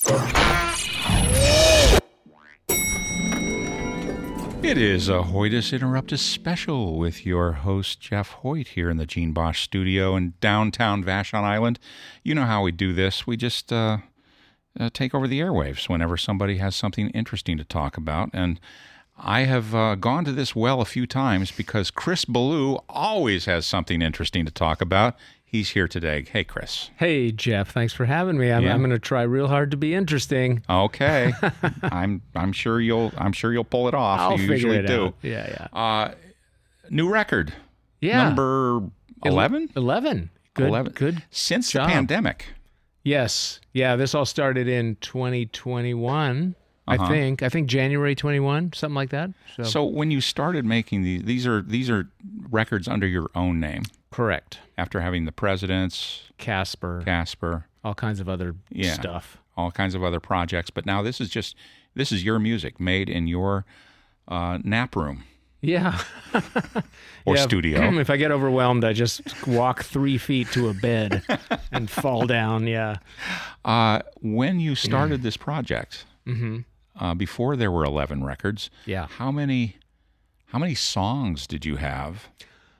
It is a Hoytus Interruptus special with your host, Jeff Hoyt, here in the Gene Bosch studio in downtown Vashon Island. You know how we do this. We just take over the airwaves whenever somebody has something interesting to talk about. And I have gone to this well a few times because Chris Ballou always has something interesting to talk about. He's here today. Hey, Chris. Hey, Jeff. Thanks for having me. I'm going to try real hard to be interesting. Okay. I'm sure you'll pull it off. I'll you figure usually it do. out. Yeah. New record. Yeah. Number 11? 11. Good. 11. Good. Since job. the pandemic. Yes. Yeah. This all started in 2021. I think January 21, something like that. So when you started making these are records under your own name. Correct. After having The Presidents, Casper, all kinds of other stuff, all kinds of other projects. But now this is your music made in your nap room. Yeah. Or studio. If I get overwhelmed, I just walk 3 feet to a bed and fall down. Yeah. When you started this project, before there were 11 records, how many songs did you have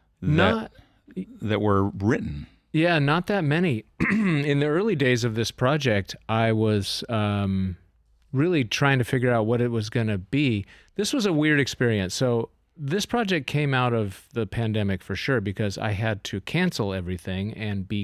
that were written? Yeah, not that many. In the early days of this project, I was really trying to figure out what it was going to be. This was a weird experience. So this project came out of the pandemic for sure because I had to cancel everything and be,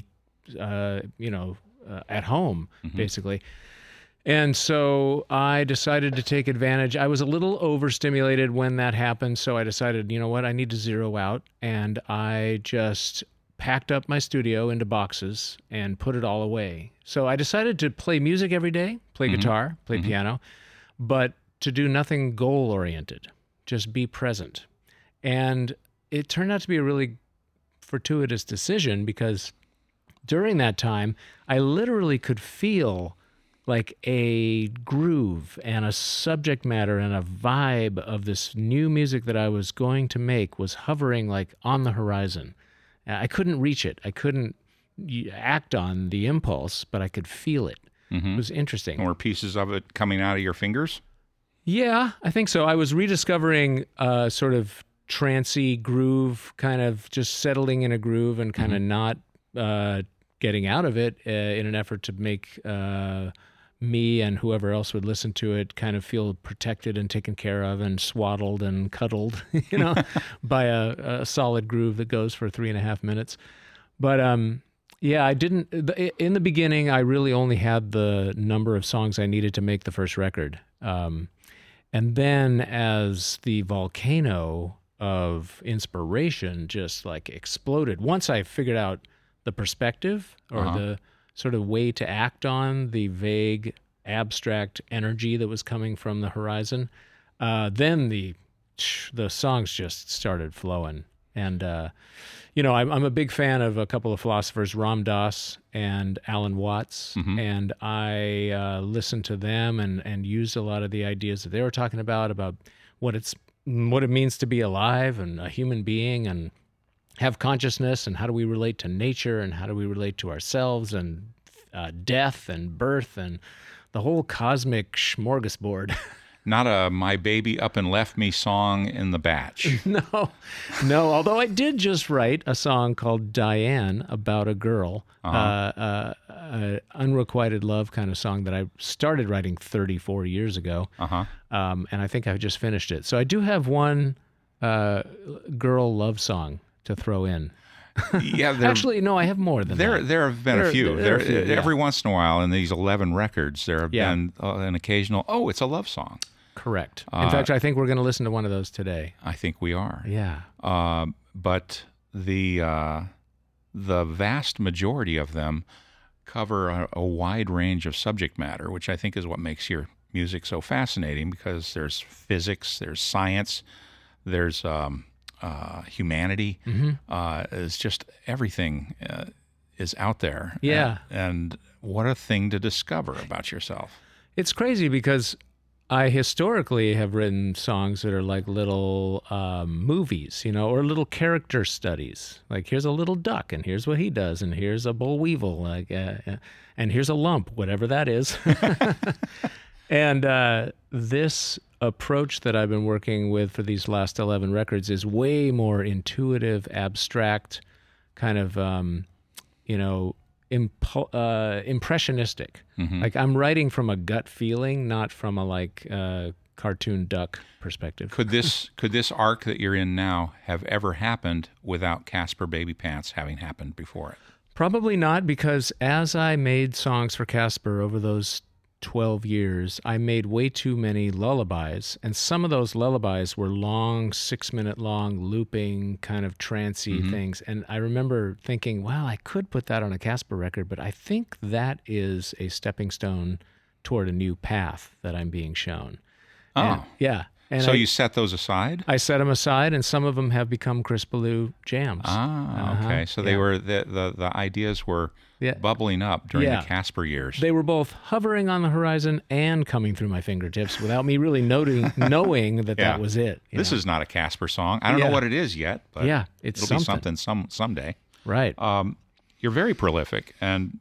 at home, basically. And so I decided to take advantage. I was a little overstimulated when that happened, so I decided, you know what, I need to zero out. And I just packed up my studio into boxes and put it all away. So I decided to play music every day, play guitar, play piano, but to do nothing goal-oriented, just be present. And it turned out to be a really fortuitous decision because during that time, I literally could feel like a groove and a subject matter and a vibe of this new music that I was going to make was hovering like on the horizon. I couldn't reach it. I couldn't act on the impulse, but I could feel it. It was interesting. Were pieces of it coming out of your fingers? Yeah, I think so. I was rediscovering sort of trancey groove, kind of just settling in a groove and kind of not getting out of it in an effort to make me and whoever else would listen to it kind of feel protected and taken care of and swaddled and cuddled, by a solid groove that goes for 3.5 minutes. But I didn't, in the beginning, I really only had the number of songs I needed to make the first record. And then as the volcano of inspiration just like exploded, once I figured out the perspective or the sort of way to act on the vague, abstract energy that was coming from the horizon, then the songs just started flowing. And, I'm a big fan of a couple of philosophers, Ram Dass and Alan Watts, and I listened to them and used a lot of the ideas that they were talking about what it means to be alive and a human being and have consciousness, and how do we relate to nature, and how do we relate to ourselves, and death and birth and the whole cosmic smorgasbord. Not a My Baby Up and Left Me song in the batch. No. Although I did just write a song called Diane about a girl, unrequited love kind of song that I started writing 34 years ago. And I think I've just finished it. So I do have one girl love song to throw in. Yeah, actually, no, I have more than that. There have been a few. Every once in a while in these 11 records, there have been an occasional, it's a love song. Correct. In fact, I think we're going to listen to one of those today. I think we are. Yeah. But the vast majority of them cover a wide range of subject matter, which I think is what makes your music so fascinating, because there's physics, there's science, there's humanity. It's just everything is out there. Yeah. And what a thing to discover about yourself. It's crazy because I historically have written songs that are like little movies, or little character studies. Like, here's a little duck, and here's what he does, and here's a boll weevil, and here's a lump, whatever that is. And this approach that I've been working with for these last 11 records is way more intuitive, abstract, kind of, impressionistic. Mm-hmm. Like, I'm writing from a gut feeling, not from a cartoon duck perspective. Could this arc that you're in now have ever happened without Casper Baby Pants having happened before it? Probably not, because as I made songs for Casper over those 12 years, I made way too many lullabies, and some of those lullabies were long, 6-minute long, looping, kind of trancey things. And I remember thinking, wow, I could put that on a Casper record, but I think that is a stepping stone toward a new path that I'm being shown. Oh. And, yeah. And so you set those aside? I set them aside, and some of them have become Chris Ballou jams. Ah, okay. So they were the ideas were bubbling up during the Casper years. They were both hovering on the horizon and coming through my fingertips without me really knowing that that was it. This is not a Casper song. I don't know what it is yet, but it'll be something someday. Right. You're very prolific, and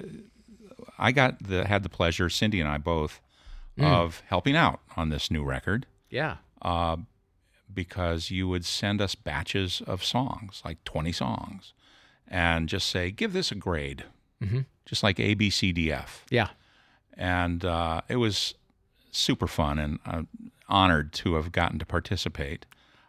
I had the pleasure, Cindy and I both, of helping out on this new record. Yeah. Because you would send us batches of songs, like 20 songs, and just say, give this a grade, just like A, B, C, D, F. Yeah. And it was super fun, and I'm honored to have gotten to participate.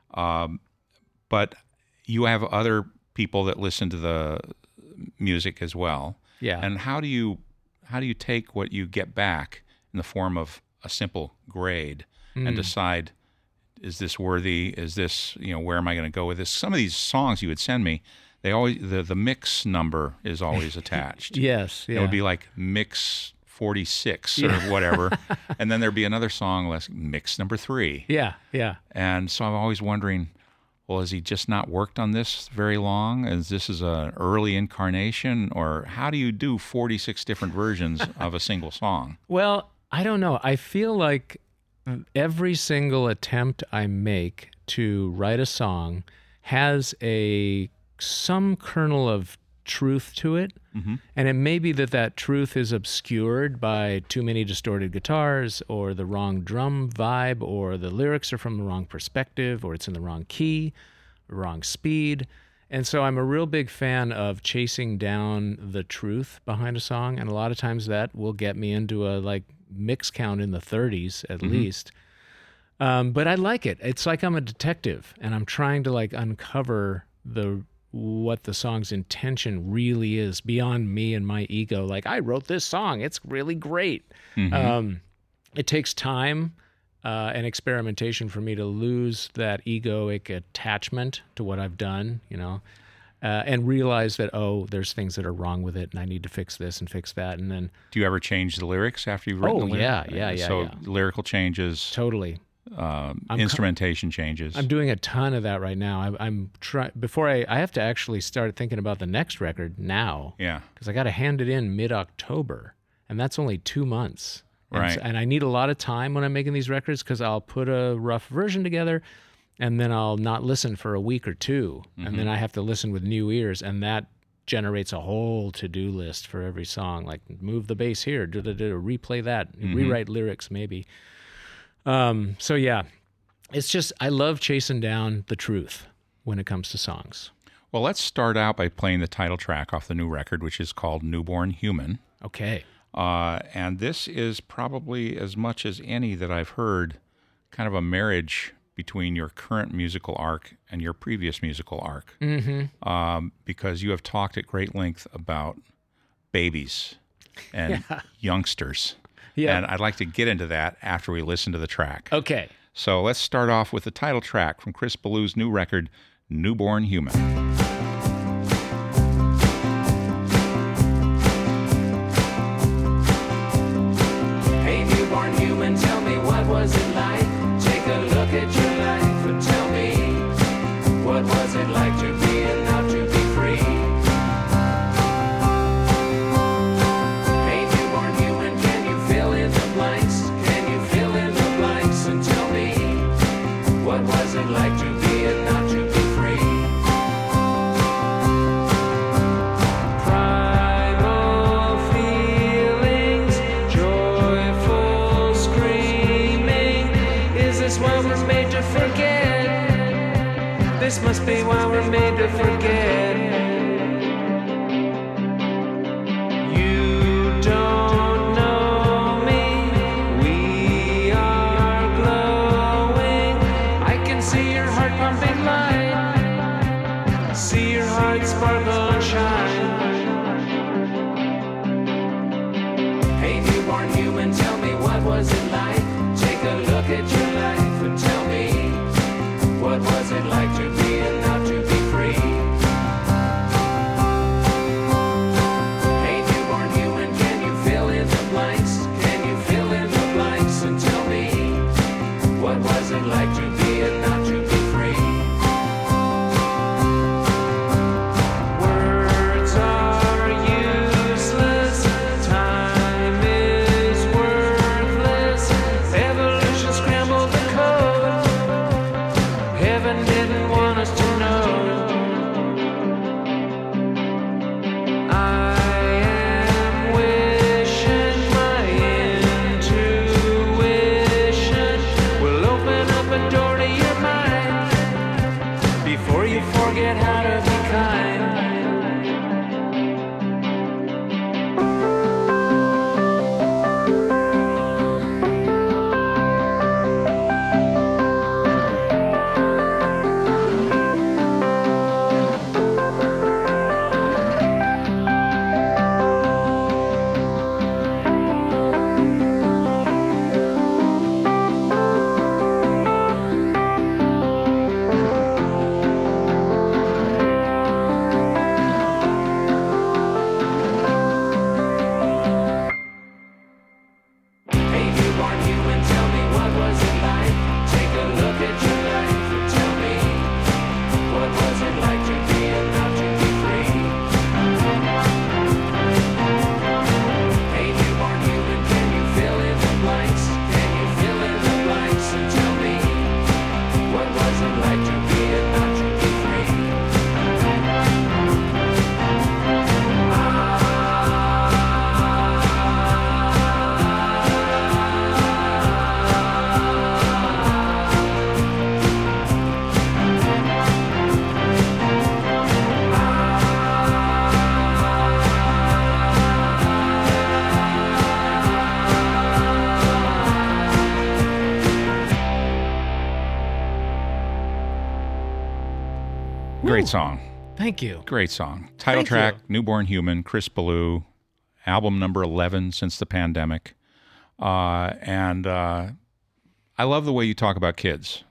But you have other people that listen to the music as well. Yeah. And how do you take what you get back in the form of a simple grade and decide, is this worthy? Is this, where am I going to go with this? Some of these songs you would send me, they always, the mix number is always attached. Yes. Yeah. It would be like mix 46 or whatever. And then there'd be another song, like mix number 3. Yeah. Yeah. And so I'm always wondering, well, has he just not worked on this very long? Is this an early incarnation? Or how do you do 46 different versions of a single song? Well, I don't know. I feel like every single attempt I make to write a song has some kernel of truth to it. And it may be that truth is obscured by too many distorted guitars, or the wrong drum vibe, or the lyrics are from the wrong perspective, or it's in the wrong key, wrong speed. And so I'm a real big fan of chasing down the truth behind a song, and a lot of times that will get me into a mix count in the 30s at least. But I like it. It's like I'm a detective, and I'm trying to uncover what the song's intention really is beyond me and my ego. Like, I wrote this song, it's really great. It takes time and experimentation for me to lose that egoic attachment to what I've done, and realize that, there's things that are wrong with it, and I need to fix this and fix that. And then, do you ever change the lyrics after you've written the lyrics? Yeah. So lyrical changes, totally. Instrumentation changes. I'm doing a ton of that right now. I'm trying before I have to actually start thinking about the next record now. Yeah, because I got to hand it in mid-October, and that's only 2 months. Right. And I need a lot of time when I'm making these records, because I'll put a rough version together, and then I'll not listen for a week or two, and then I have to listen with new ears, and that generates a whole to-do list for every song. Like, move the bass here, replay that, rewrite lyrics maybe. So yeah, it's just, I love chasing down the truth when it comes to songs. Well, let's start out by playing the title track off the new record, which is called Newborn Human. Okay. And this is probably, as much as any that I've heard, kind of a marriage between your current musical arc and your previous musical arc. Because you have talked at great length about babies and youngsters. Yeah. And I'd like to get into that after we listen to the track. Okay. So let's start off with the title track from Chris Ballou's new record, Newborn Human. Hey, newborn human, tell me, what was it like? Take a look at your life and tell me, what was it like to be and not to be free? Hey, newborn human, can you fill in the blanks? Can you fill in the This must be why we're made to forget. You don't know me. We are glowing. I can see your heart pumping light. See your heart sparkle and shine. Hey, newborn human, tell me what was it like? Take a look at your life and tell me, what was it like to be and not to be free? Hey, newborn human, can you fill in the blanks? Can you fill in the blanks and tell me, what was it like to be and not to be free? Words are useless, time is worthless, evolution scrambled the code, heaven didn't want us to know. I am wishing my intuition will open up a door to your mind before you forget how to be kind. Hey, newborn human, tell me what was it like? Take a look at your life and tell me, what was it like to be and not to be free? Hey, newborn human, can you fill in the blanks? Can you fill in the blanks and tell me, what was it like to be and not to be free? Great song. Thank you. Great song. Title Thank track, you. Newborn Human, Chris Ballou, album number 11 since the pandemic. And I love the way you talk about kids.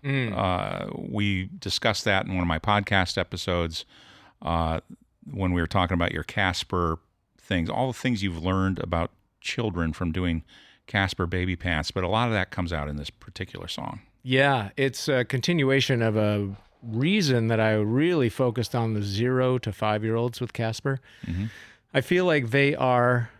We discussed that in one of my podcast episodes when we were talking about your Casper things, all the things you've learned about children from doing Casper Baby Pants. But a lot of that comes out in this particular song. Yeah, it's a continuation of a reason that I really focused on the 0 to 5-year-olds with Casper. I feel like they are,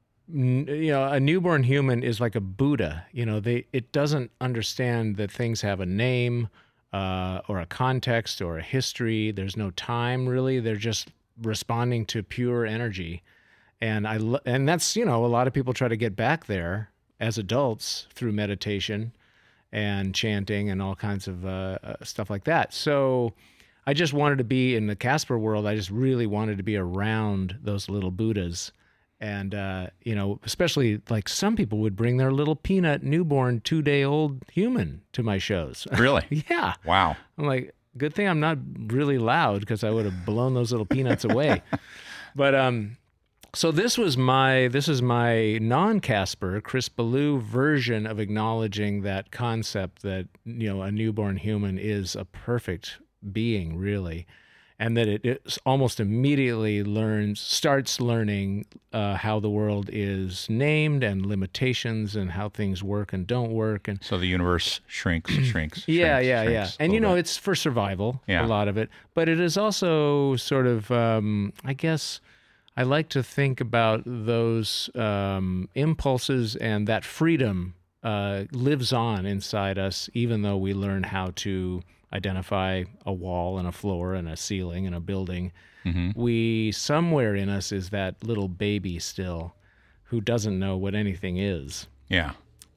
a newborn human is like a Buddha. It doesn't understand that things have a name or a context or a history. There's no time really. They're just responding to pure energy. And and that's, a lot of people try to get back there as adults through meditation and chanting and all kinds of stuff like that. So I just wanted to be in the Casper world. I just really wanted to be around those little Buddhas. And, especially like some people would bring their little peanut newborn 2-day-old human to my shows. Really? Yeah. Wow. I'm like, good thing I'm not really loud because I would have blown those little peanuts away. But so this is my non-Casper, Chris Ballou version of acknowledging that concept that, a newborn human is a perfect being, really, and that it almost immediately starts learning how the world is named and limitations and how things work and don't work. And So the universe shrinks. yeah. shrinks And, a little bit. it's for survival, Yeah. a lot of it. But it is also sort of, I guess, I like to think about those impulses and that freedom lives on inside us, even though we learn how to identify a wall and a floor and a ceiling and a building. We, somewhere in us is that little baby still who doesn't know what anything is. Yeah.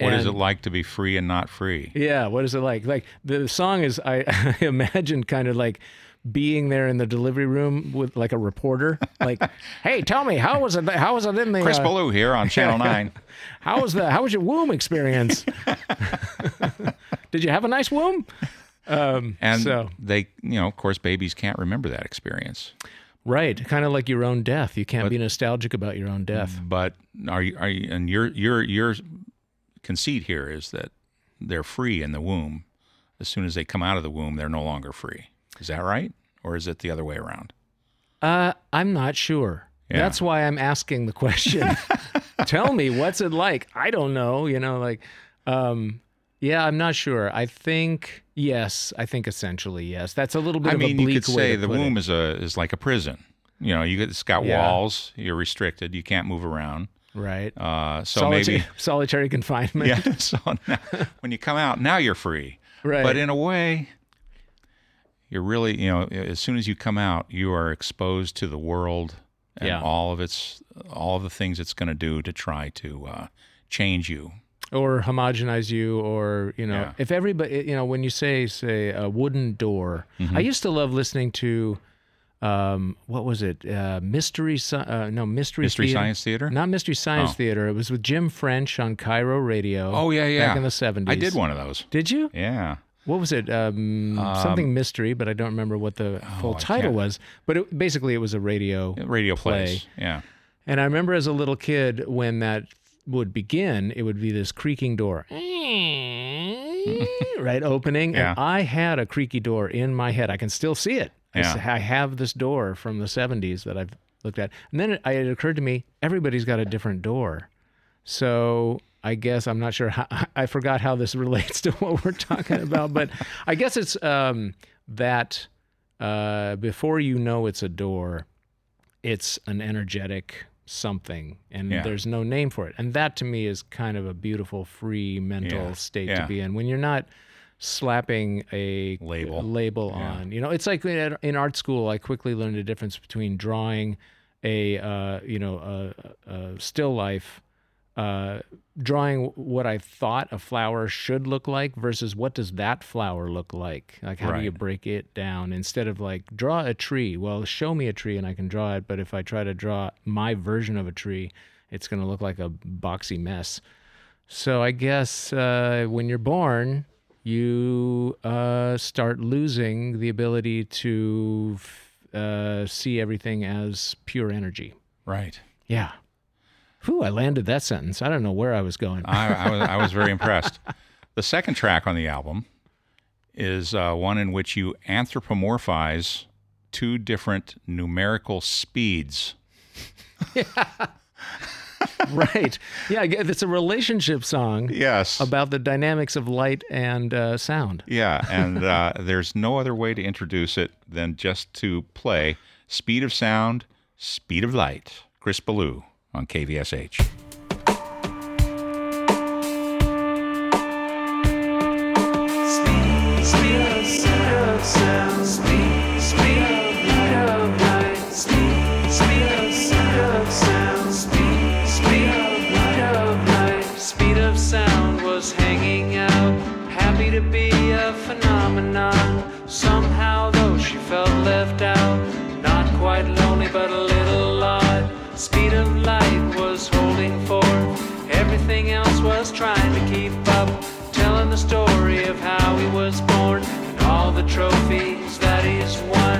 What is it like to be free and not free? Yeah, what is it like? Like the song is, I imagine kind of like being there in the delivery room with like a reporter, like, "Hey, tell me, how was it? How was it in the Chris Ballou here on Channel 9. How was your womb experience? Did you have a nice womb?" And so they, of course, babies can't remember that experience. right, kind of like your own death. You can't be nostalgic about your own death. But are you? And your conceit here is that they're free in the womb. As soon as they come out of the womb, they're no longer free. Is that right? Or is it the other way around? I'm not sure. Yeah. That's why I'm asking the question. Tell me, what's it like? I don't know. Yeah, I'm not sure. I think yes. I think essentially yes. That's a little bit of a bleak you could way say to the put womb it. is like a prison. It's got Yeah. walls. You're restricted. You can't move around. Right. So maybe solitary confinement. yeah. So now, when you come out, now you're free. Right. But in a way, you're really, as soon as you come out, you are exposed to the world and Yeah. all of the things it's going to do to try to change you. Or homogenize you, or Yeah. if everybody, when you say a wooden door. Mm-hmm. I used to love listening to, what was it? Mystery Mystery Theater. Science Theater? Not Mystery Science Oh. Theater. It was with Jim French on Cairo Radio. Oh, yeah. Back in the 70s. I did one of those. Did you? Yeah. What was it? Something mystery, but I don't remember what the full I title can't- was. But basically, it was a radio Radio play. plays. Yeah. And I remember as a little kid when that would begin, it would be this creaking door, right, opening. Yeah. And I had a creaky door in my head. I can still see it. Yeah. I have this door from the 70s that I've looked at. And then it occurred to me, everybody's got a different door. So I guess I'm not sure how, I forgot how this relates to what we're talking about, but I guess it's that before you know it's a door, it's an energetic something, and Yeah. there's no name for it. And that to me is kind of a beautiful, free mental Yeah. state Yeah. to be in when you're not slapping a Label. Yeah. on. It's like in art school, I quickly learned the difference between drawing a still life, drawing what I thought a flower should look like versus what does that flower look like? Like, how do you Right. break it down instead of like draw a tree? Well, show me a tree and I can draw it. But if I try to draw my version of a tree, it's going to look like a boxy mess. So I guess when you're born, you start losing the ability to see everything as pure energy. Right. Yeah. Whew, I landed that sentence. I don't know where I was going. I was very impressed. The second track on the album is one in which you anthropomorphize two different numerical speeds. Right. Yeah, it's a relationship song Yes. about the dynamics of light and sound. Yeah, and there's no other way to introduce it than just to play Speed of Sound, Speed of Light. Chris Ballou on KVSH. Speed of sound was hanging out, happy to be a phenomenon. Somehow, though, she felt left out, not quite lonely, but a little odd. Speed of light was holding forth, everything else was trying to keep up, telling the story of how he was born and all the trophies that he's won.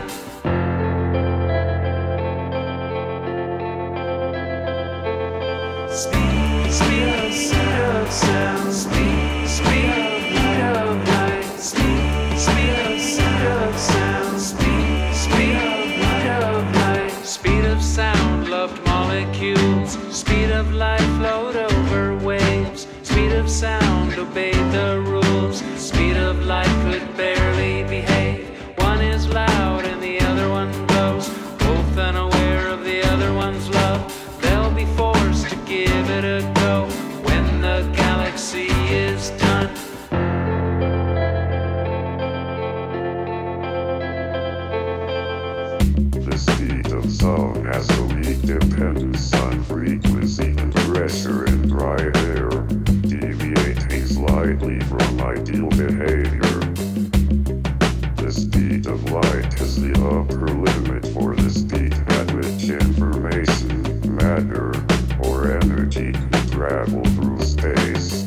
Speed of sound, speed of light, speed of sound, speed of light, speed of sound loved molecules, speed of light flowed over waves, speed of sound obeyed the rules, speed of light could barely behave. One is loud and the other one goes, both unaware of the other one's love. They'll be forced to give it a go when the galaxy is done. The speed of sound has a weak dependence on frequency and pressure in dry air. Deviate celestial behavior. The speed of light is the upper limit for the speed at which information, matter, or energy can travel through space.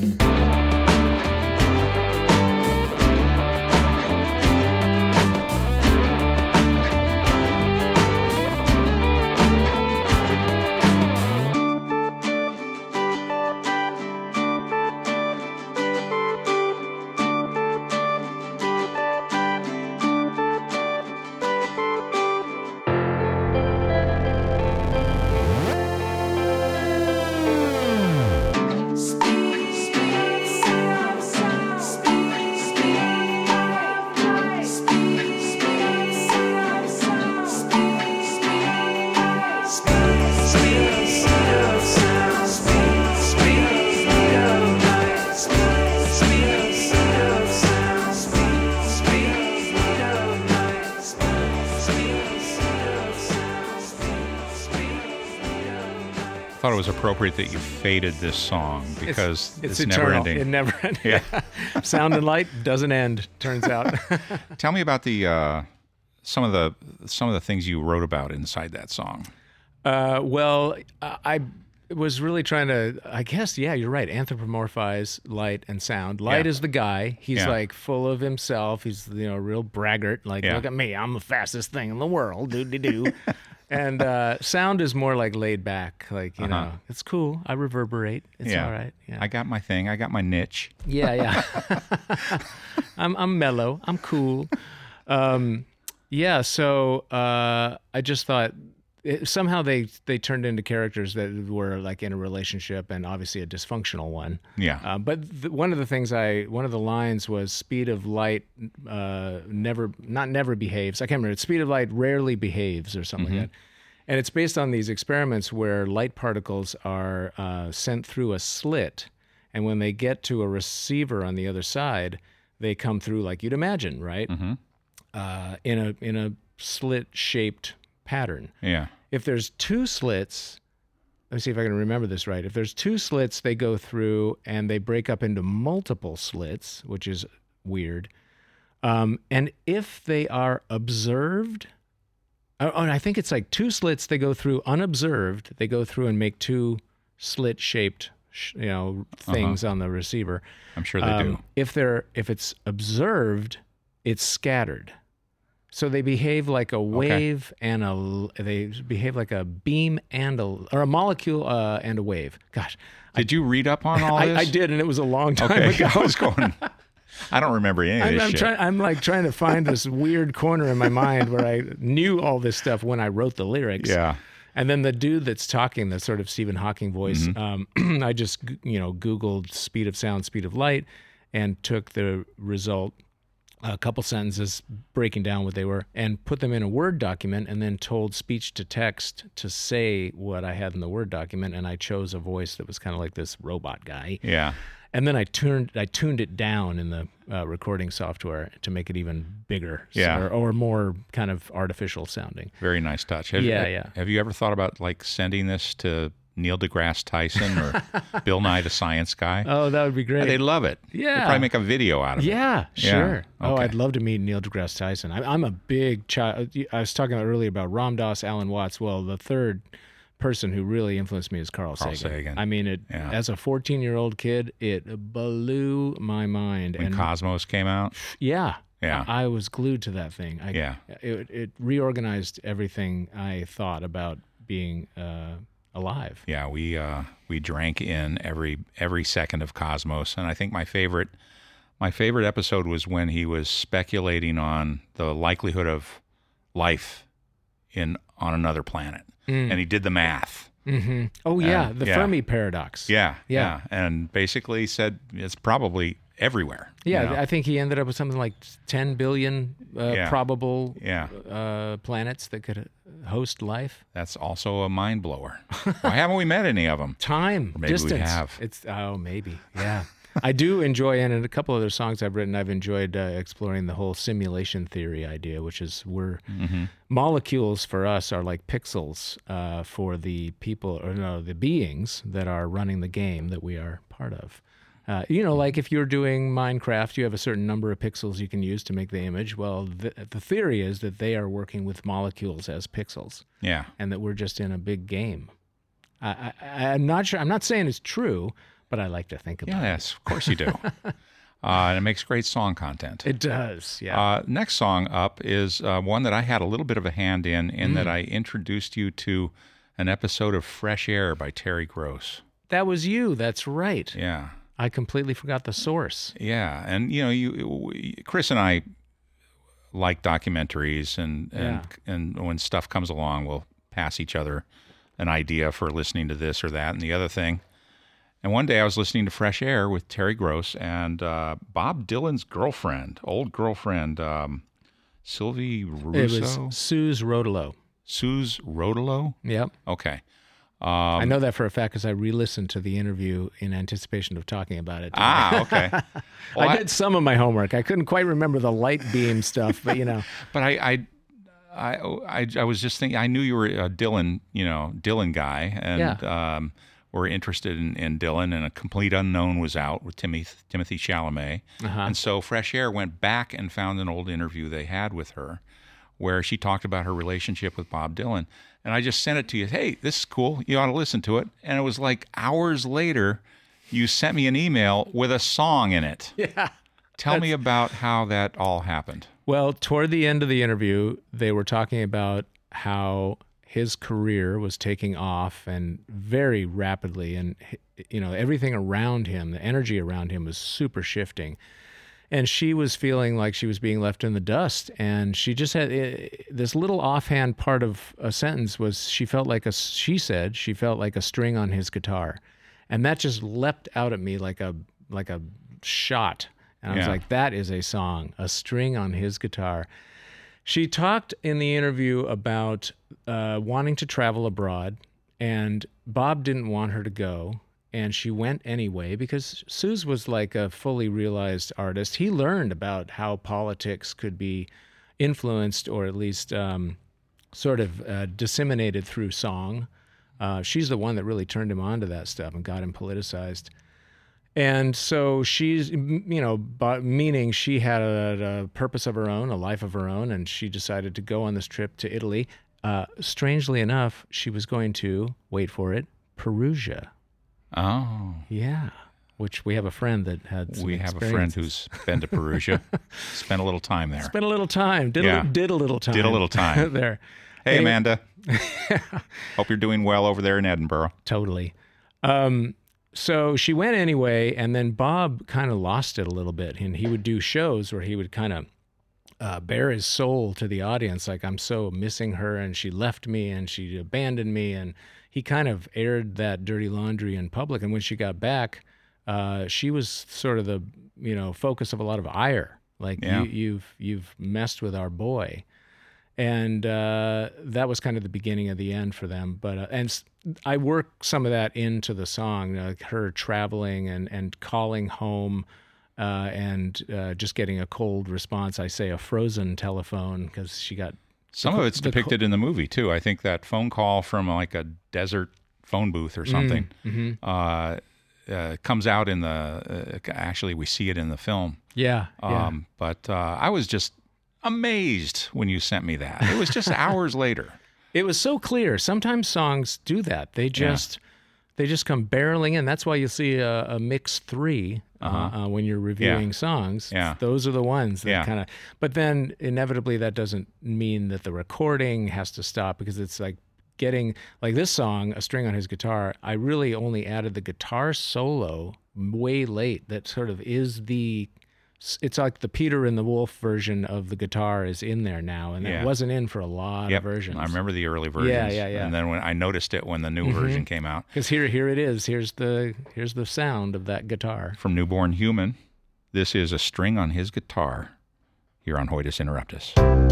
I thought it was appropriate that you faded this song because it's never eternal. ending. It never ends. Yeah. Sound and light doesn't end, turns out. Tell me about the some of the things you wrote about inside that song. Well, I was really trying to, I guess, yeah, you're right, anthropomorphize light and sound. Light Yeah. is the guy. He's Yeah. like full of himself. He's, a real braggart. Like, Yeah. look at me. I'm the fastest thing in the world. Do-de-do. And sound is more like laid back. Like, you know, it's cool. I reverberate. It's Yeah. all right. Yeah. I got my thing. I got my niche. Yeah. I'm mellow. I'm cool. Yeah. So I just thought somehow they turned into characters that were like in a relationship and obviously a dysfunctional one. Yeah. But one of the lines was speed of light never behaves. I can't remember. Speed of light rarely behaves or something like that. And it's based on these experiments where light particles are sent through a slit, and when they get to a receiver on the other side, they come through like you'd imagine, right? In a slit-shaped pattern. Yeah. If there's two slits, let me see if I can remember this right. If there's two slits, they go through and they break up into multiple slits, which is weird. And if they are observed, and I think it's like two slits they go through unobserved. They go through and make two slit-shaped, things on the receiver. I'm sure they do. If it's observed, it's scattered. So they behave like a wave they behave like a beam or a molecule and a wave. Gosh, Did you read up on all this? I did, and it was a long time Okay. ago. I was going. I don't remember any of this shit. I'm like trying to find this weird corner in my mind where I knew all this stuff when I wrote the lyrics. Yeah. And then the dude that's talking, the sort of Stephen Hawking voice, I just Googled speed of sound, speed of light, and took the result, a couple sentences breaking down what they were, and put them in a Word document, and then told speech to text to say what I had in the Word document, and I chose a voice that was kind of like this robot guy. Yeah. And then I tuned it down in the recording software to make it even bigger, Yeah. or more kind of artificial sounding. Very nice touch. Yeah. Have you ever thought about like sending this to Neil deGrasse Tyson or Bill Nye the Science Guy? Oh, that would be great. They'd love it. Yeah. They'd probably make a video out of it. Yeah, sure. Oh, Okay. I'd love to meet Neil deGrasse Tyson. I'm a big child. I was talking earlier about Ram Dass, Alan Watts. Well, the third person who really influenced me is Carl Sagan. I mean, as a 14-year-old kid, it blew my mind. When Cosmos came out? Yeah. Yeah. I was glued to that thing. It reorganized everything I thought about being alive. Yeah, we drank in every second of Cosmos, and I think my favorite episode was when he was speculating on the likelihood of life on another planet, and he did the math. Mm-hmm. Oh yeah, the yeah. Fermi paradox. Yeah, and basically said it's probably everywhere. Yeah, you know? I think he ended up with something like 10 billion probable Yeah. planets that could host life. That's also a mind blower. Why haven't we met any of them? Time, Or maybe we distance. have. Maybe. Yeah. I do enjoy, and in a couple other songs I've written, I've enjoyed exploring the whole simulation theory idea, which is molecules for us are like pixels for the people, or no, the beings that are running the game that we are part of. Like if you're doing Minecraft, you have a certain number of pixels you can use to make the image. Well, the theory is that they are working with molecules as pixels, Yeah. and that we're just in a big game. I'm not sure. I'm not saying it's true, but I like to think about it. Yes, of course you do. And it makes great song content. It does, yeah. Next song up is one that I had a little bit of a hand in that I introduced you to an episode of Fresh Air by Terry Gross. That was you. That's right. Yeah. I completely forgot the source. Yeah, and Chris and I like documentaries, and when stuff comes along, we'll pass each other an idea for listening to this or that and the other thing. And one day I was listening to Fresh Air with Terry Gross and Bob Dylan's old girlfriend, Sylvie Russo. It was Suze Rodolo. Suze Rodolo? Yep. Okay. I know that for a fact because I re-listened to the interview in anticipation of talking about it. Okay. Well, I did some of my homework. I couldn't quite remember the light beam stuff, but But I was just thinking. I knew you were a Dylan guy, and were interested in Dylan. And A Complete Unknown was out with Timothy Chalamet, and so Fresh Air went back and found an old interview they had with her, where she talked about her relationship with Bob Dylan. And I just sent it to you. Hey, this is cool. You ought to listen to it. And it was like hours later, you sent me an email with a song in it. Yeah. Tell me about how that all happened. Well, toward the end of the interview, they were talking about how his career was taking off and very rapidly. And, everything around him, the energy around him was super shifting. And she was feeling like she was being left in the dust. And she just had this little offhand part of a sentence was she said she felt like a string on his guitar. And that just leapt out at me like a shot. And I was like, that is a song, A String on His Guitar. She talked in the interview about wanting to travel abroad, and Bob didn't want her to go. And she went anyway because Suze was like a fully realized artist. He learned about how politics could be influenced or at least sort of disseminated through song. She's the one that really turned him on to that stuff and got him politicized. And so she's, meaning she had a purpose of her own, a life of her own, and she decided to go on this trip to Italy. Strangely enough, she was going to, wait for it, Perugia. Oh. Yeah. Which we have a friend that had some We have a friend who's been to Perugia, spent a little time there. Spent a little time. Did a little time. Did a little time. there. Hey, Amanda. Hope you're doing well over there in Edinburgh. Totally. So she went anyway, and then Bob kind of lost it a little bit. And he would do shows where he would kind of bare his soul to the audience, like, I'm so missing her, and she left me, and she abandoned me, and he kind of aired that dirty laundry in public. And when she got back, she was sort of the focus of a lot of ire. Like, you've messed with our boy, and that was kind of the beginning of the end for them. But and I worked some of that into the song, like her traveling and calling home. And just getting a cold response. I say a frozen telephone because she got... Some of it's depicted in the movie, too. I think that phone call from like a desert phone booth or something comes out in the... actually, we see it in the film. Yeah. But I was just amazed when you sent me that. It was just hours later. It was so clear. Sometimes songs do that. They just come barreling in. That's why you see a mix 3 when you're reviewing songs. Yeah. Those are the ones that kind of... But then inevitably that doesn't mean that the recording has to stop, because it's like getting... Like this song, A String on His Guitar, I really only added the guitar solo way late. That sort of is the... It's like the Peter and the Wolf version of the guitar is in there now, and it wasn't in for a lot of versions. I remember the early versions. Yeah. And then when I noticed it when the new version came out. Because here it is. Here's the sound of that guitar. From Newborn Human, this is A String on His Guitar here on Hoitus Interruptus.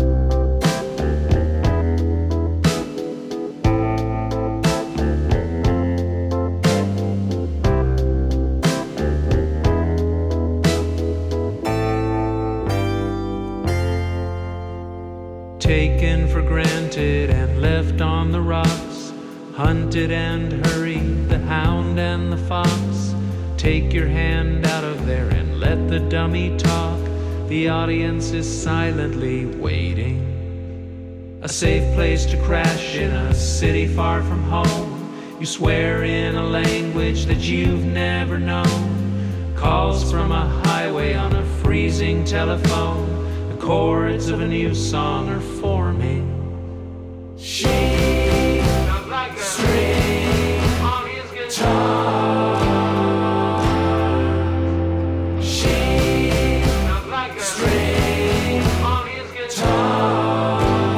Taken for granted and left on the rocks, hunted and hurried, the hound and the fox, take your hand out of there and let the dummy talk. The audience is silently waiting. A safe place to crash in a city far from home. You swear in a language that you've never known. Calls from a highway on a freezing telephone. The chords of a new song are forming. She felt like a string on his guitar. She felt like a string on his guitar.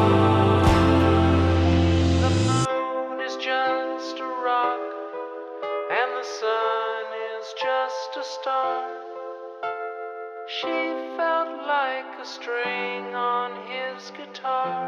The moon is just a rock, and the sun is just a star. She felt like a string on his guitar.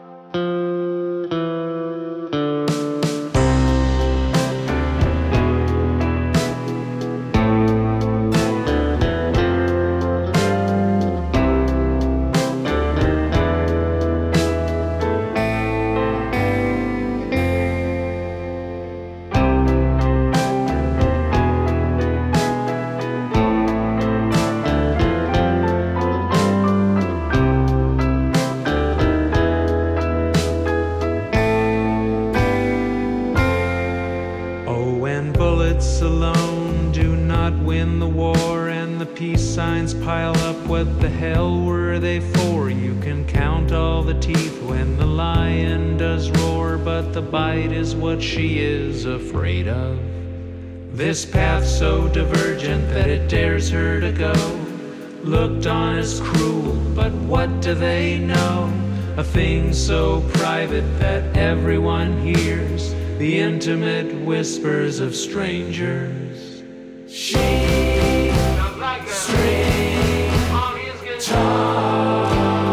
Alone do not win the war, and the peace signs pile up. What the hell were they for? You can count all the teeth when the lion does roar, but the bite is what she is afraid of. This path so divergent that it dares her to go, looked on as cruel, but what do they know? A thing so private that everyone hears the intimate whispers of strangers. She felt like a string on his guitar.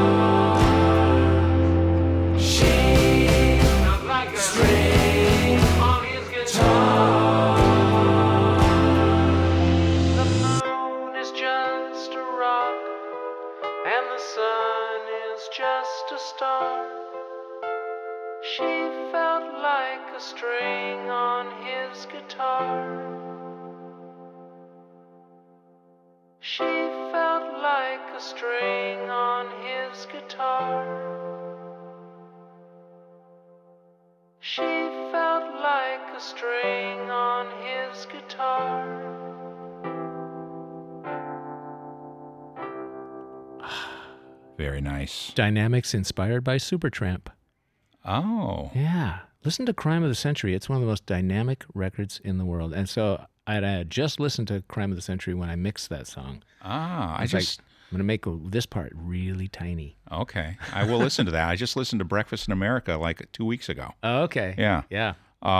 She felt like a string on his guitar. The moon is just a rock, and the sun is just a star. She felt like a string on his guitar. She felt like a string on his guitar. She felt like a string on his guitar. Very nice. Dynamics inspired by Supertramp. Oh. Yeah. Listen to Crime of the Century. It's one of the most dynamic records in the world. And so I had just listened to Crime of the Century when I mixed that song. Ah, I'm going to make this part really tiny. Okay. I will listen to that. I just listened to Breakfast in America like 2 weeks ago. Oh, okay. Yeah. Yeah.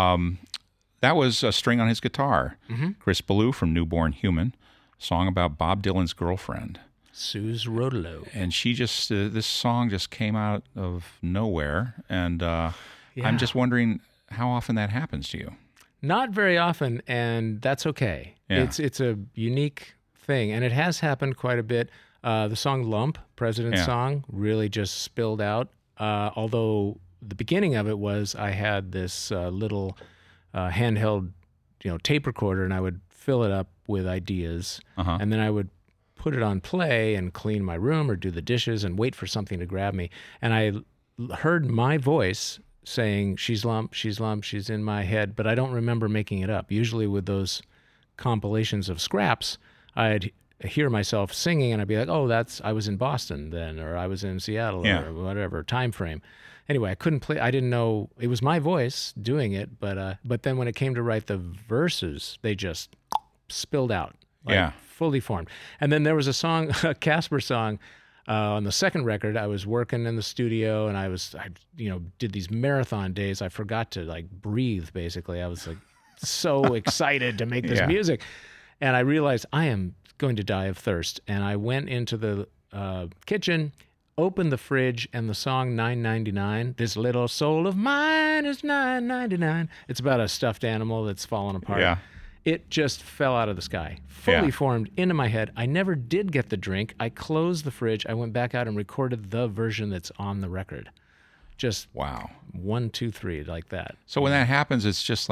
That was a string on his guitar. Mm-hmm. Chris Ballou from Newborn Human, song about Bob Dylan's girlfriend. Suze Rodolo. And she just, this song just came out of nowhere. And I'm just wondering how often that happens to you. Not very often, and that's okay. Yeah. It's a unique thing, and it has happened quite a bit. The song Lump, President's Song, really just spilled out. Although the beginning of it was I had this little handheld tape recorder, and I would fill it up with ideas, and then I would put it on play and clean my room or do the dishes and wait for something to grab me. And I heard my voice saying, she's lump, she's in my head, but I don't remember making it up. Usually with those compilations of scraps, I'd hear myself singing and I'd be like, oh, I was in Boston then, or I was in Seattle or whatever time frame. Anyway, I couldn't play. I didn't know it was my voice doing it, but then when it came to write the verses, they just spilled out. Fully formed. And then there was a song, a Casper song, on the second record. I was working in the studio and I did these marathon days. I forgot to breathe, basically. I was so excited to make this music. And I realized I am going to die of thirst. And I went into the kitchen, opened the fridge, and the song $9.99, This Little Soul of Mine is $9.99. It's about a stuffed animal that's fallen apart. Yeah. It just fell out of the sky, fully formed into my head. I never did get the drink. I closed the fridge. I went back out and recorded the version that's on the record. Just wow. 1, 2, 3, like that. So when that happens, it's just like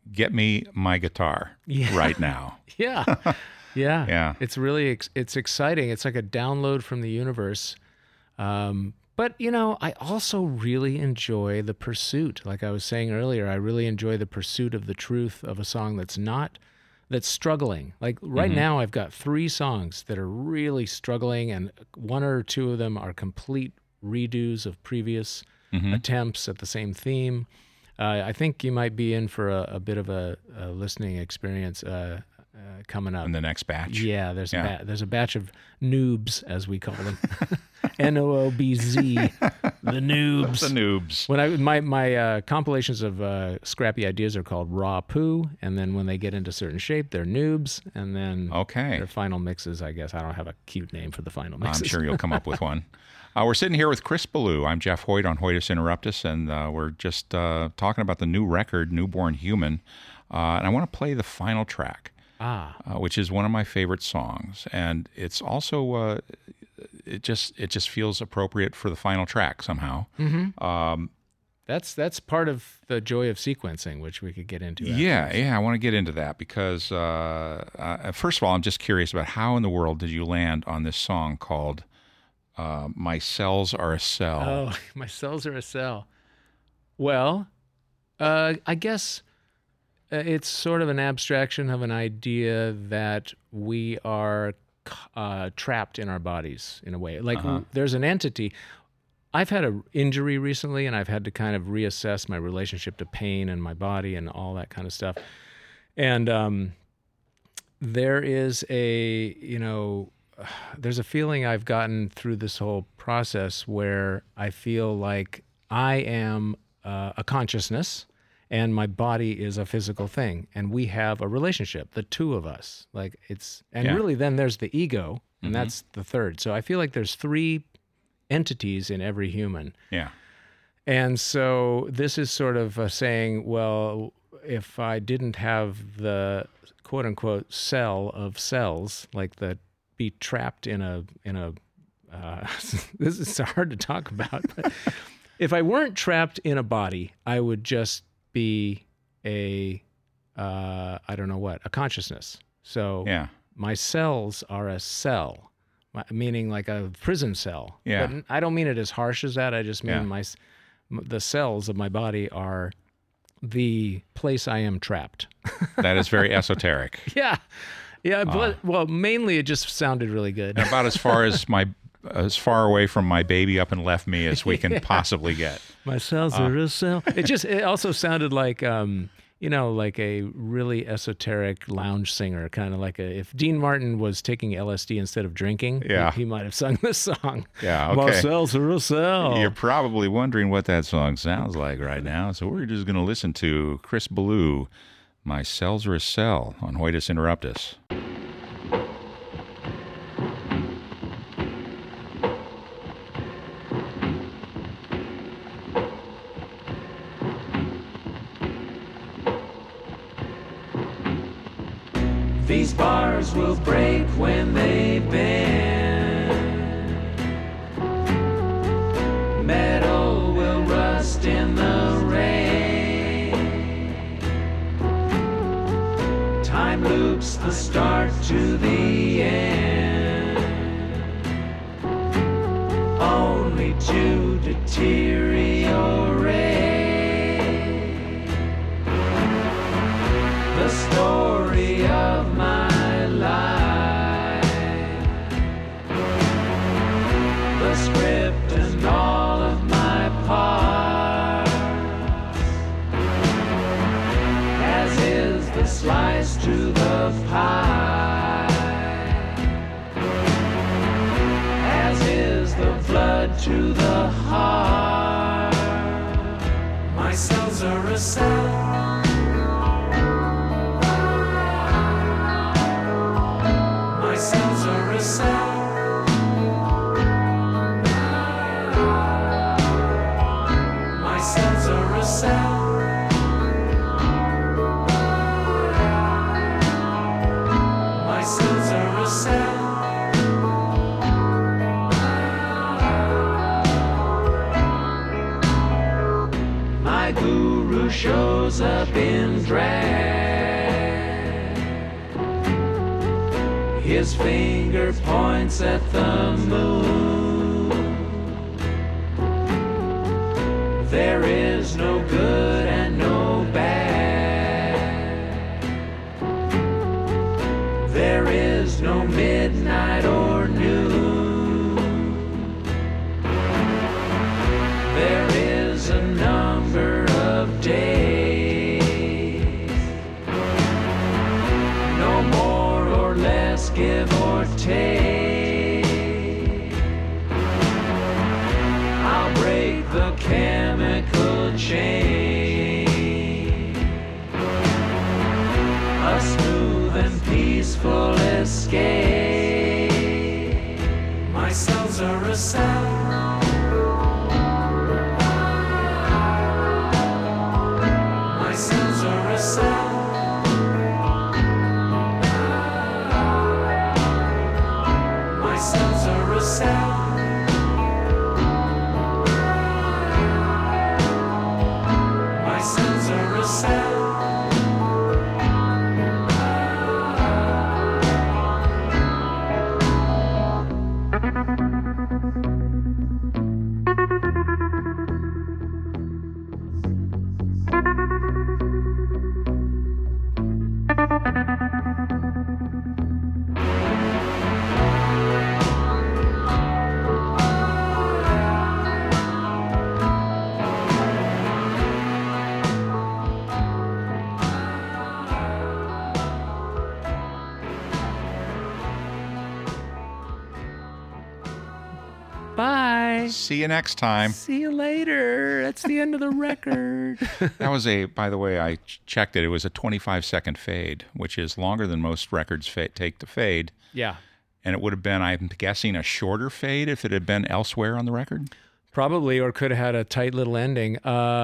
get me my guitar Yeah. right now. Yeah. Yeah. Yeah. It's really, it's exciting. It's like a download from the universe. But, you know, I also really enjoy the pursuit. Like I was saying earlier, I really enjoy the pursuit of the truth of a song that's struggling. Like right now, I've got 3 songs that are really struggling, and 1 or 2 of them are complete redos of previous attempts at the same theme. I think you might be in for a bit of a listening experience coming up. In the next batch. Yeah, there's a batch of noobs, as we call them, Noobz, the noobs. The noobs. When my compilations of scrappy ideas are called Raw Poo, and then when they get into certain shape, they're noobs, and then Okay. their final mixes. I guess I don't have a cute name for the final mixes. I'm sure you'll come up with one. We're sitting here with Chris Ballou. I'm Jeff Hoyt on Hoytus Interruptus, and we're just talking about the new record, Newborn Human. And I want to play the final track, which is one of my favorite songs, and it's also it just feels appropriate for the final track somehow. That's part of the joy of sequencing, which we could get into. Yeah, I want to get into that because first of all, I'm just curious about how in the world did you land on this song called "My Cells Are a Cell"? Oh, my cells are a cell. Well, I guess it's sort of an abstraction of an idea that we are trapped in our bodies in a way. Like there's an entity. I've had an injury recently, and I've had to kind of reassess my relationship to pain and my body and all that kind of stuff. And there is there's a feeling I've gotten through this whole process where I feel like I am a consciousness and my body is a physical thing, and we have a relationship, the two of us. Like really then there's the ego, and that's the third. So I feel like there's 3 entities in every human. Yeah. And so this is sort of saying, well, if I didn't have the quote unquote cell of cells, like be trapped in a this is hard to talk about, but if I weren't trapped in a body, I would just be a consciousness. So my cells are a cell, meaning like a prison cell. Yeah. But I don't mean it as harsh as that. I just mean the cells of my body are the place I am trapped. That is very esoteric. Yeah. But mainly it just sounded really good. About as far away from my baby up and left me as we can possibly get. My cells are a cell. It also sounded like like a really esoteric lounge singer, kind of like if Dean Martin was taking LSD instead of drinking, he might have sung this song. Yeah, okay. My cells are a cell. You're probably wondering what that song sounds like right now, so we're just going to listen to Chris Ballou, My Cells Are a Cell, on Hoytus Interruptus. These bars will break when they bend. Metal will rust in the rain. Time loops the start to the end, only to deteriorate. The story of my life, the script and all of my parts, as is the slice to the pie. His finger points at the moon. There is no good and no bad. There is no midnight or noon. There is a number of days. No more or less, give or take. I'll break the chemical chain. A smooth and peaceful escape. My cells are a cell. My cells are a cell. My cells are a cell. My cells are a cell. Bye. See you next time. See you later. That's the end of the record. That was by the way, I checked it. It was a 25-second fade, which is longer than most records take to fade. Yeah. And it would have been, I'm guessing, a shorter fade if it had been elsewhere on the record? Probably, or could have had a tight little ending.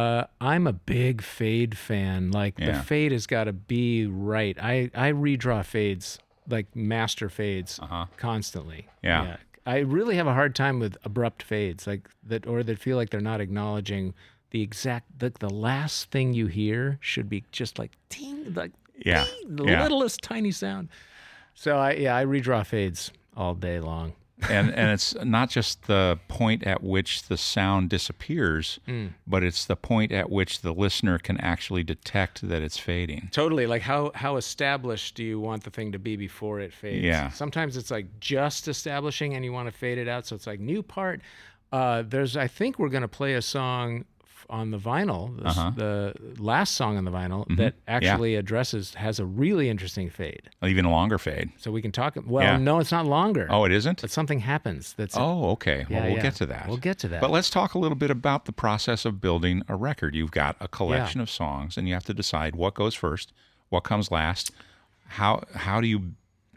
I'm a big fade fan. Like, the Yeah. fade has got to be right. I redraw fades, like master fades, constantly. Yeah. I really have a hard time with abrupt fades, like that, or that feel like they're not acknowledging the exact, the last thing you hear should be just like ting, like Yeah. ting, the Yeah. littlest tiny sound. So I redraw fades all day long. And it's not just the point at which the sound disappears, but it's the point at which the listener can actually detect that it's fading. Totally. Like how established do you want the thing to be before it fades? Yeah. Sometimes it's like just establishing and you want to fade it out. So it's like new part. I think we're going to play a song on the vinyl, the last song on the vinyl that actually has a really interesting fade. Even a longer fade. So we can talk. Well, no, it's not longer. Oh, it isn't? But something happens. Oh, okay. Well, we'll get to that. We'll get to that. But let's talk a little bit about the process of building a record. You've got a collection of songs, and you have to decide what goes first, what comes last. How do you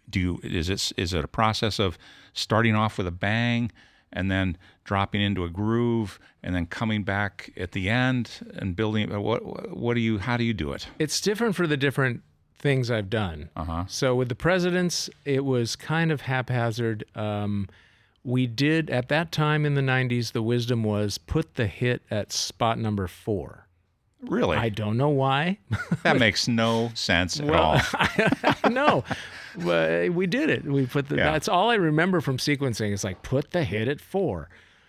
is it a process of starting off with a bang and then dropping into a groove and then coming back at the end and building? How do you do it? It's different for the different things I've done. So with the Presidents, it was kind of haphazard. We did, at that time in the 90s, the wisdom was put the hit at spot number 4. Really? I don't know why. That makes no sense at all. No, but we did it. We put that's all I remember from sequencing. It's like, put the hit at 4.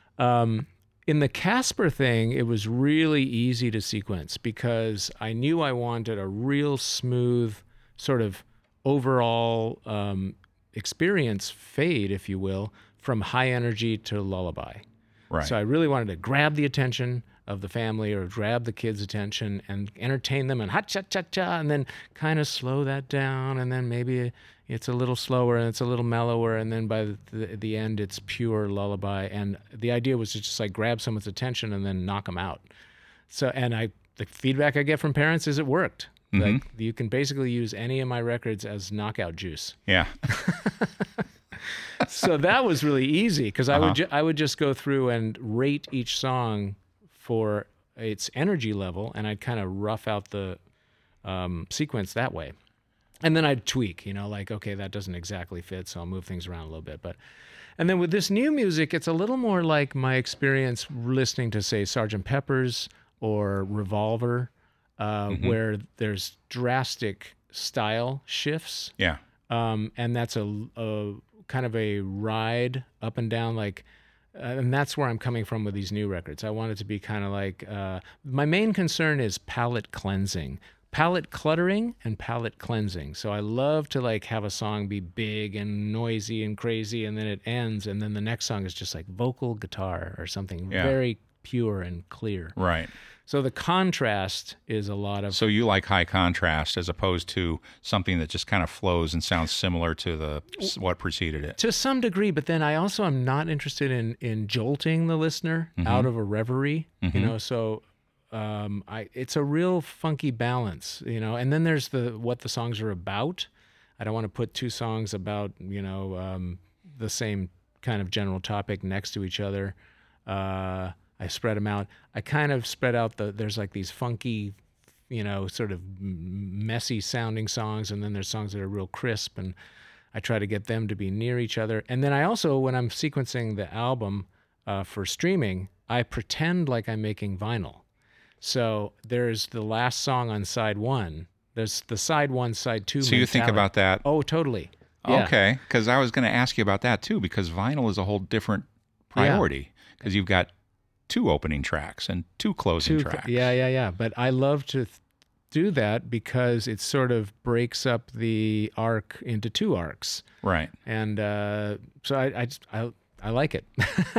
In the Casper thing, it was really easy to sequence because I knew I wanted a real smooth sort of overall experience fade, if you will, from high energy to lullaby. Right. So I really wanted to grab the attention of the family or grab the kids' attention and entertain them and ha-cha-cha-cha, and then kind of slow that down, and then maybe it's a little slower and it's a little mellower, and then by the end it's pure lullaby. And the idea was to just like grab someone's attention and then knock them out. So, and the feedback I get from parents is it worked. Like, you can basically use any of my records as knockout juice. Yeah. So that was really easy because I would just go through and rate each song for its energy level, and I'd kind of rough out the sequence that way. And then I'd tweak, like, okay, that doesn't exactly fit, so I'll move things around a little bit. And then with this new music, it's a little more like my experience listening to, say, Sgt. Pepper's or Revolver, where there's drastic style shifts. Yeah. And that's a kind of a ride up and down, like, and that's where I'm coming from with these new records. I want it to be kind of like, my main concern is palette cleansing, palette cluttering and palette cleansing. So I love to like have a song be big and noisy and crazy, and then it ends, and then the next song is just like vocal guitar or something very pure and clear. Right. So the contrast is a lot of... So you like high contrast as opposed to something that just kind of flows and sounds similar to what preceded it. To some degree, but then I also am not interested in jolting the listener out of a reverie, you know, so it's a real funky balance, you know, and then there's what the songs are about. I don't want to put two songs about, you know, the same kind of general topic next to each other. I spread them out. I kind of spread out there's like these funky, you know, sort of messy sounding songs, and then there's songs that are real crisp, and I try to get them to be near each other. And then I also, when I'm sequencing the album for streaming, I pretend like I'm making vinyl. So there's the last song on side one. There's the side one, side two. So you think about that? Oh, totally. Yeah. Okay, because I was going to ask you about that too, because vinyl is a whole different priority, because you've got 2 opening tracks and 2 closing tracks. Yeah. But I love to do that because it sort of breaks up the arc into 2 arcs. Right. And so I like it.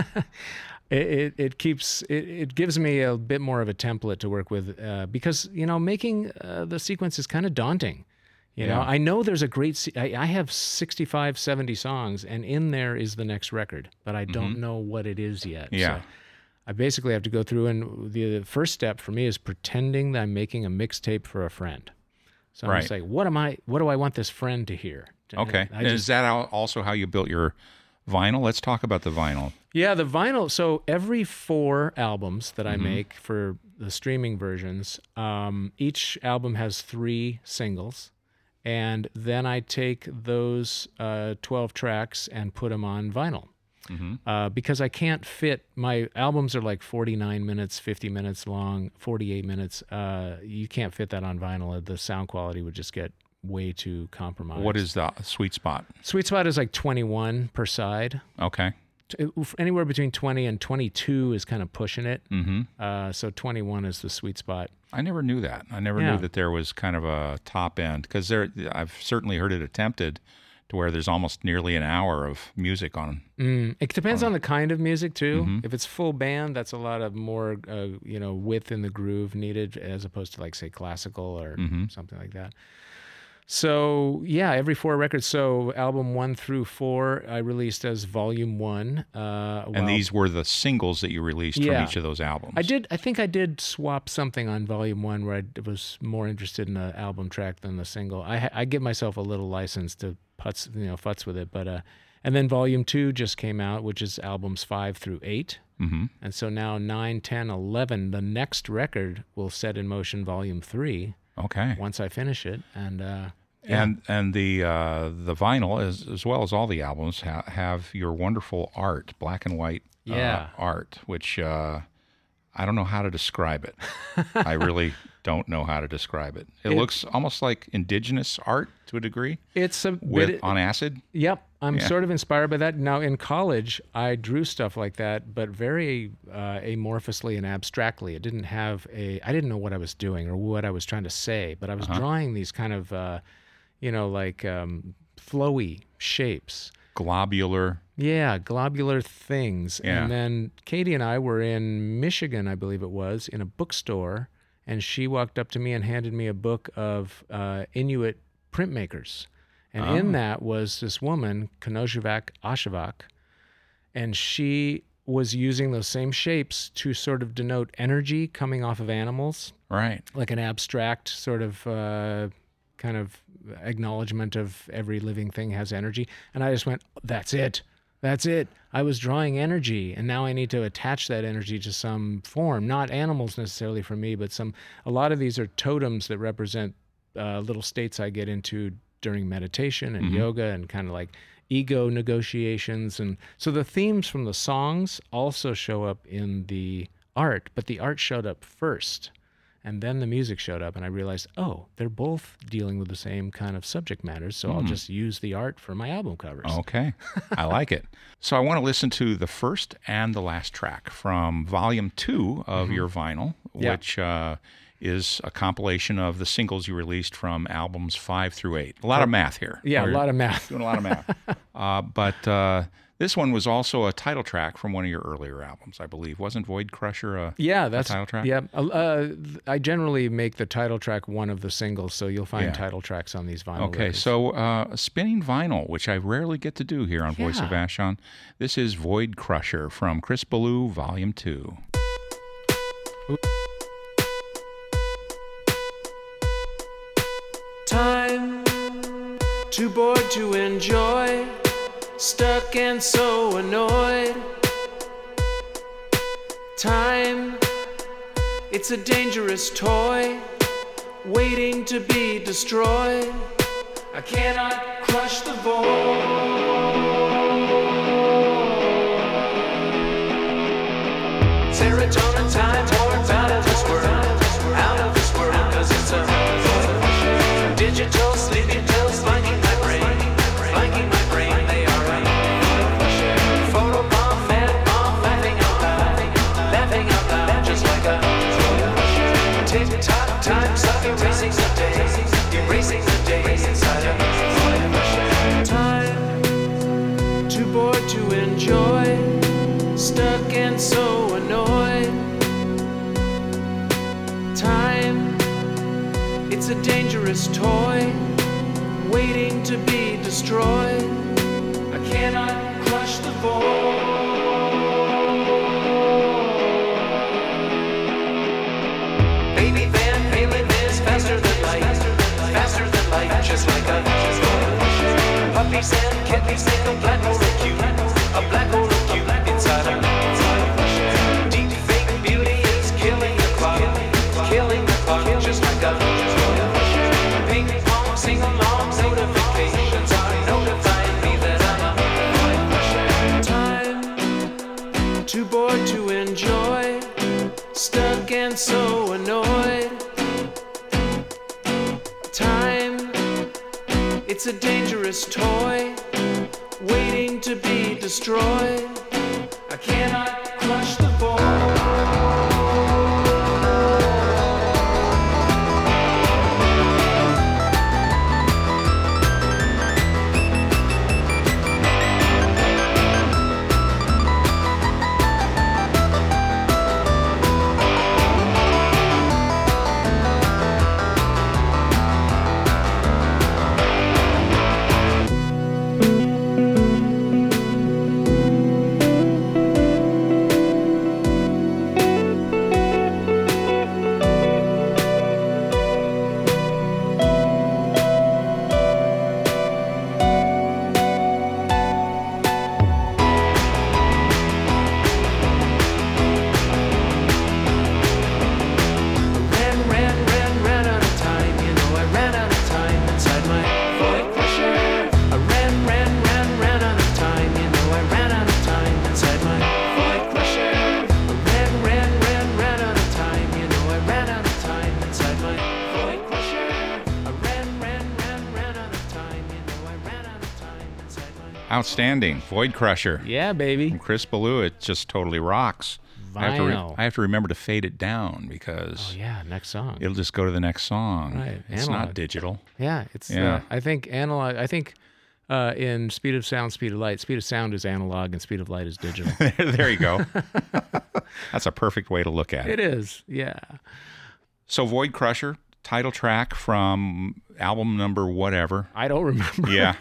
It gives me a bit more of a template to work with because, you know, making the sequence is kind of daunting. You know, I know there's a great... I have 65, 70 songs, and in there is the next record, but I don't know what it is yet. Yeah. So I basically have to go through, and the first step for me is pretending that I'm making a mixtape for a friend. So I'm just like, what do I want this friend to hear? Okay. Is that also how you built your vinyl? Let's talk about the vinyl. Yeah, the vinyl. So every 4 albums that I make for the streaming versions, each album has 3 singles. And then I take those 12 tracks and put them on vinyl. Because I can't fit, my albums are like 49 minutes, 50 minutes long, 48 minutes. You can't fit that on vinyl. The sound quality would just get way too compromised. What is the sweet spot? Sweet spot is like 21 per side. Okay. Anywhere between 20 and 22 is kind of pushing it. So 21 is the sweet spot. I never knew that. I never knew that there was kind of a top end, because I've certainly heard it attempted to where there's almost nearly an hour of music on. It depends on the kind of music too. If it's full band, that's a lot of more, you know, width in the groove needed, as opposed to like say classical or something like that. So yeah, every 4 records. So album 1 through 4, I released as volume 1. And these were the singles that you released from each of those albums. I think I did swap something on volume 1 where I was more interested in the album track than the single. I give myself a little license to futz with it, but and then volume 2 just came out, which is albums 5 through 8. And so now 9, 10, 11, the next record will set in motion volume 3. Okay. Once I finish it, and and the vinyl, as well as all the albums, have your wonderful art, black and white art, which I don't know how to describe it. I really don't know how to describe it. It looks almost like indigenous art to a degree. It's on acid. Yep, I'm sort of inspired by that. Now in college, I drew stuff like that, but very amorphously and abstractly. I didn't know what I was doing or what I was trying to say, but I was drawing these kind of, flowy shapes. Globular. Yeah, globular things. Yeah. And then Katie and I were in Michigan, I believe it was, in a bookstore, and she walked up to me and handed me a book of Inuit printmakers. And in that was this woman, Kanojivak Ashivak, and she was using those same shapes to sort of denote energy coming off of animals. Right. Like an abstract sort of kind of acknowledgement of every living thing has energy. And I just went, that's it. That's it. I was drawing energy, and now I need to attach that energy to some form, not animals necessarily for me, but a lot of these are totems that represent little states I get into during meditation and yoga and kind of like ego negotiations. And so the themes from the songs also show up in the art, but the art showed up first. And then the music showed up, and I realized, oh, they're both dealing with the same kind of subject matters, so I'll just use the art for my album covers. Okay. I like it. So I want to listen to the first and the last track from Volume 2 of your vinyl, which is a compilation of the singles you released from albums 5 through 8. A lot of math here. Yeah, a lot of math. Doing a lot of math. But this one was also a title track from one of your earlier albums, I believe. Wasn't Void Crusher a title track? Yeah. I generally make the title track one of the singles, so you'll find title tracks on these vinyl Okay, records. so spinning vinyl, which I rarely get to do here on Voice of Vashon. This is Void Crusher from Chris Ballou, Volume 2. Time, too bored to enjoy, stuck and so annoyed. Time, it's a dangerous toy, waiting to be destroyed. I cannot crush the void. Serotonin time, born out of this world, 'cause it's a digital sleeping pills flanking my brain, they are a photobomb, mad bomb, laughing out loud, just like a tick-tock time suck, erasing the days inside a time, too bored to enjoy, stuck and so annoyed. Time, it's a dangerous toy, waiting to be destroyed. I cannot crush the void. Baby Van Halen is faster than light, just like a puppies and kittens make a black hole of cute inside a deep fake beauty is killing the clock, just like a ping pong sing-along notifications are notifying me that I'm a time, too bored to enjoy, stuck and so annoyed. Time, it's a dangerous toy, waiting to be destroyed. I cannot crush the void. Outstanding. Void Crusher. Yeah, baby. From Chris Ballou. It just totally rocks. Vinyl. I have to remember to fade it down because Oh yeah, next song. it'll just go to the next song. Right, It's analog. not digital. Yeah, it's. Yeah. I think analog. I think in Speed of Sound, Speed of Light, Speed of Sound is analog and Speed of Light is digital. There you go. That's a perfect way to look at it. It is. Yeah. So Void Crusher, title track from album number whatever. I don't remember. Yeah.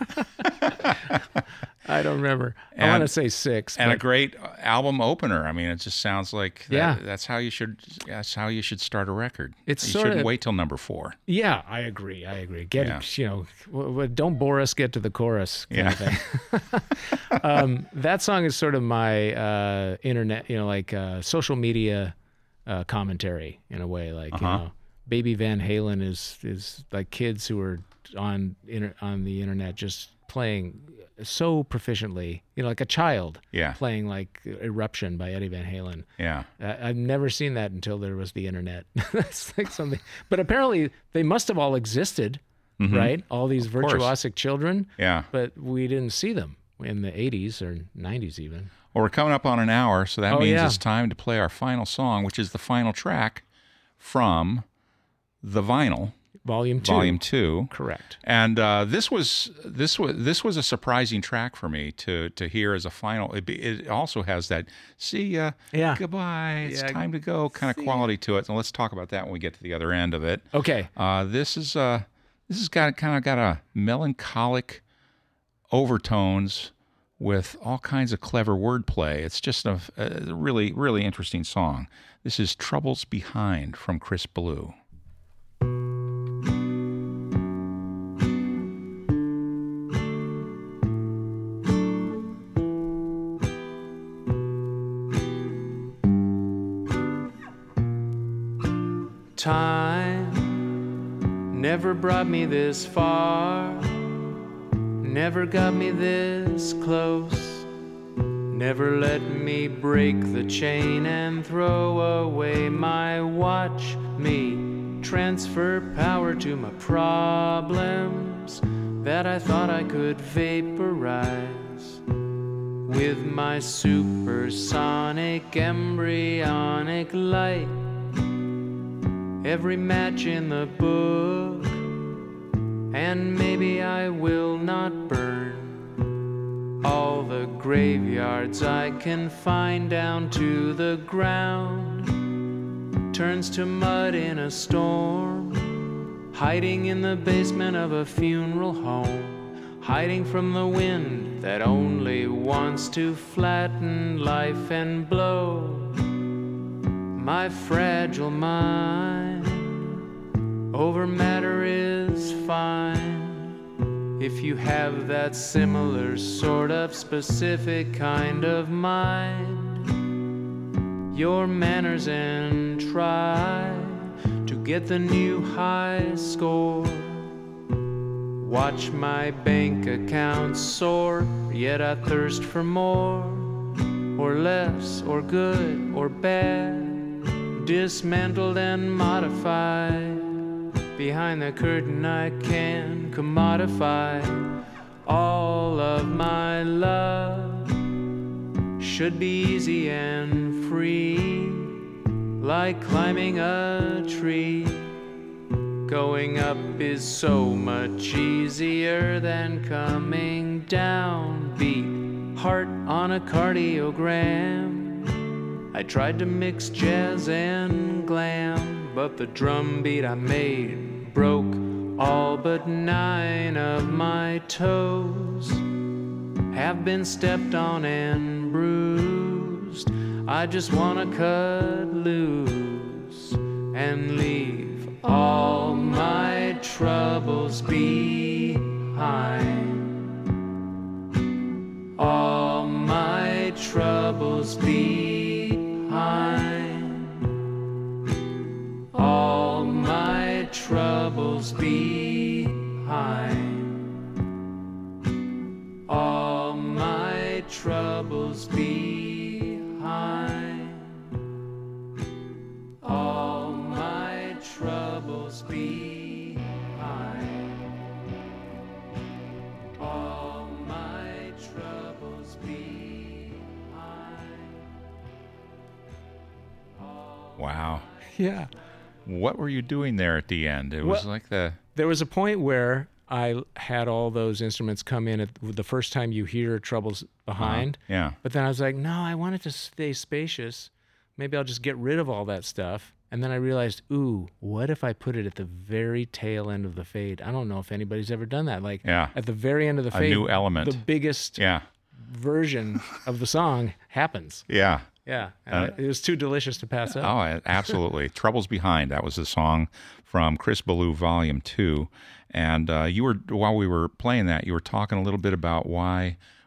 I don't remember. I want to And- say 6. And a but great album opener. I mean, it just sounds like Yeah. that's how you should start a record. It's you sort shouldn't of- wait till number 4. yeah, I agree. Get Yeah. don't bore us. Get to the chorus. Kind of thing. That song is sort of my internet, social media commentary in a way. Like Baby Van Halen is like kids who are on the internet just playing so proficiently, like a child Yeah. playing like Eruption by Eddie Van Halen. Yeah. I've never seen that until there was the internet. That's like something. But apparently they must have all existed, right? All these course. virtuosic children. Yeah. But we didn't see them in the 80s or 90s even. Well, we're coming up on an hour, so that Oh, means yeah. it's time to play our final song, which is the final track from the vinyl, Volume 2. Volume 2. Correct. And this was a surprising track for me to hear as a final. It also has that "see ya, Yeah. goodbye, it's Yeah, time to go" kind of quality to it. And let's talk about that when we get to the other end of it. Okay. This has got a melancholic overtones with all kinds of clever wordplay. It's just a really, really interesting song. This is "Troubles Behind" from Chris Blue. Time never brought me this far, never got me this close, never let me break the chain and throw away my watch. Me transfer power to my problems that I thought I could vaporize with my supersonic embryonic light. Every match in the book, and maybe I will not burn all the graveyards I can find down to the ground. Turns to mud in a storm, hiding in the basement of a funeral home, hiding from the wind that only wants to flatten life and blow my fragile mind over matter is fine. If you have that similar sort of specific kind of mind, your manners and try to get the new high score. Watch my bank account soar, yet I thirst for more, or less, or good, or bad, dismantled and modified. Behind the curtain I can commodify all of my love. Should be easy and free, like climbing a tree. Going up is so much easier than coming down. Beat heart on a cardiogram. I tried to mix jazz and glam, but the drum beat I made broke all but 9 of my toes. Have been stepped on and bruised. I just wanna cut loose and leave all my troubles behind. All my troubles behind. All my troubles behind. All my troubles behind. All my troubles behind. All my troubles behind. Wow. Yeah. What were you doing there at the end? It was Well- like the... There was a point where I had all those instruments come in at the first time you hear Troubles Behind. Yeah. But then I was like, no, I want it to stay spacious. Maybe I'll just get rid of all that stuff. And then I realized, ooh, what if I put it at the very tail end of the fade? I don't know if anybody's ever done that. Like Yeah. at the very end of the fade, new element. the biggest Yeah. version of the song happens. Yeah. Yeah. And it was too delicious to pass up. Oh, absolutely. Troubles Behind. That was the song from Chris Ballou Volume 2. And you were, while we were playing that, you were talking a little bit about why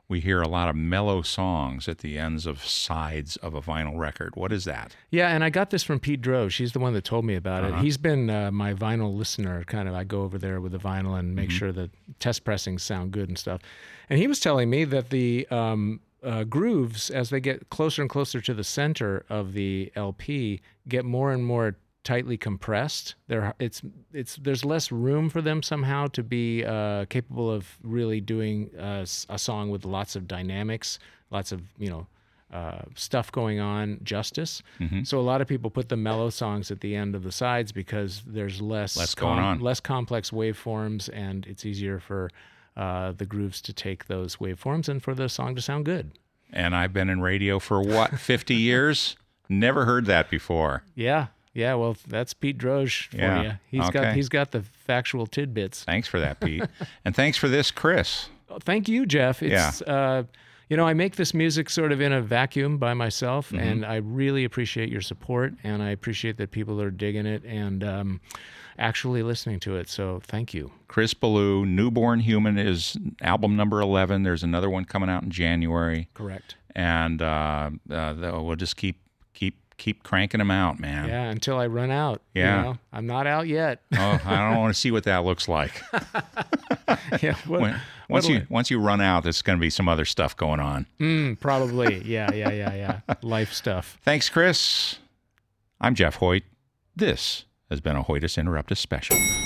we hear a lot of mellow songs at the ends of sides of a vinyl record. What is that? Yeah, and I got this from Pete Droge. She's the one that told me about it. He's been my vinyl listener. Kind of, I go over there with the vinyl and make sure that test pressings sound good and stuff. And he was telling me that the grooves, as they get closer and closer to the center of the LP, get more and more tightly compressed. There's less room for them somehow to be capable of really doing a song with lots of dynamics, lots of stuff going on justice. So a lot of people put the mellow songs at the end of the sides because there's less going on, less complex waveforms, and it's easier for the grooves to take those waveforms and for the song to sound good. And I've been in radio for 50 years? Never heard that before. Yeah, well, that's Pete Droge for you. He's got the factual tidbits. Thanks for that, Pete. And thanks for this, Chris. Thank you, Jeff. It's I make this music sort of in a vacuum by myself, and I really appreciate your support, and I appreciate that people are digging it and actually listening to it. So thank you. Chris Ballou, Newborn Human is album number 11. There's another one coming out in January. Correct. And we'll just keep cranking them out, man. Yeah, until I run out. Yeah. I'm not out yet. Oh, I don't want to see what that looks like. Yeah. Once you run out, there's going to be some other stuff going on. Probably. Yeah. Life stuff. Thanks, Chris. I'm Jeff Hoyt. This has been a Hoytus Interruptus special.